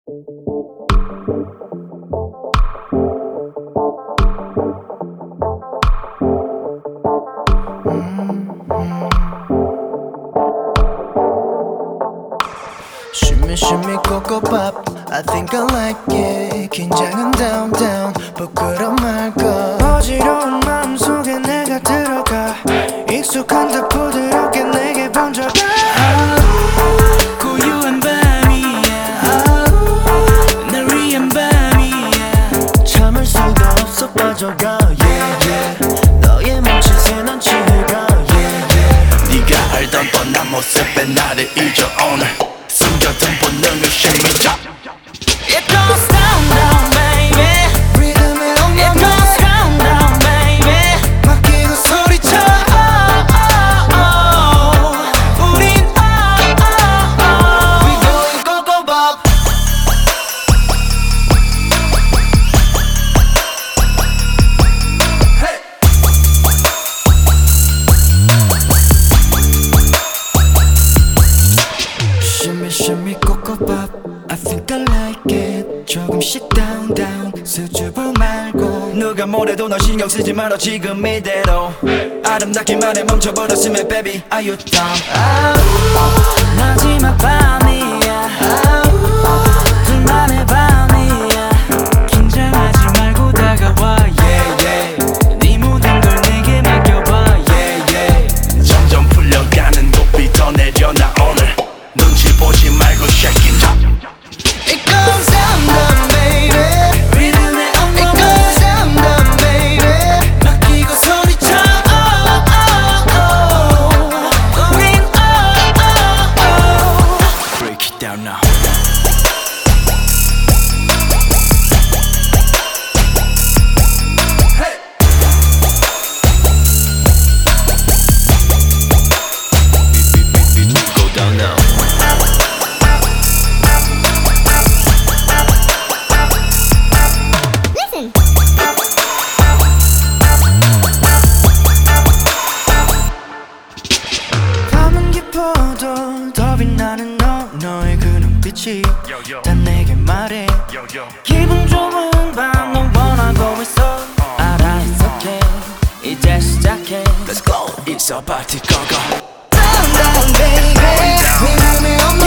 Shimmy shimmy coco pop I think I like it 긴장은 down down 부끄러워 말고 어지러운 마음속에 내가 들어가 익숙한 듯 부드럽게 내게 번져가 고요한 밤이야 날 위한 밤이야 참을 수도 없어 빠져가 yeah yeah 너의 몸짓에 난 취해가 yeah yeah 네가 알던 뻔한 모습에 나를 잊어 오늘 숨겨둔 본능을 심리자 It goes down down baby 리듬에 엉망해 It goes down down baby 맡기고 소리쳐 우린 We going go pop Hey Shimmy shimmy coco pop I think I like it 조금씩 down down 수줍어 말고 누가 뭐래도 널 신경 쓰지 말아 지금 이대로 아름답기만 해 멈춰버렸으면 baby are you down 마지막 밤이야 둘만의 밤이야 긴장하지 말고 다가와 yeah yeah 네 모든 걸 내게 맡겨봐 yeah yeah 점점 풀려가는 높이 더 내려놔 오늘 눈치 보지 말고 shake it up It goes down down baby 리듬에 엉망해 It goes down down baby 맡기고 소리쳐 우린 Break it down now Hey Go down now 밤은 깊어도 더 빛나는 너의 그 눈빛이 다 내게 말해 기분 좋은 밤 너 원하고 있어 알아 it's okay 이제 시작해 Let's go It's a party go go Down down baby 리듬에 엉망해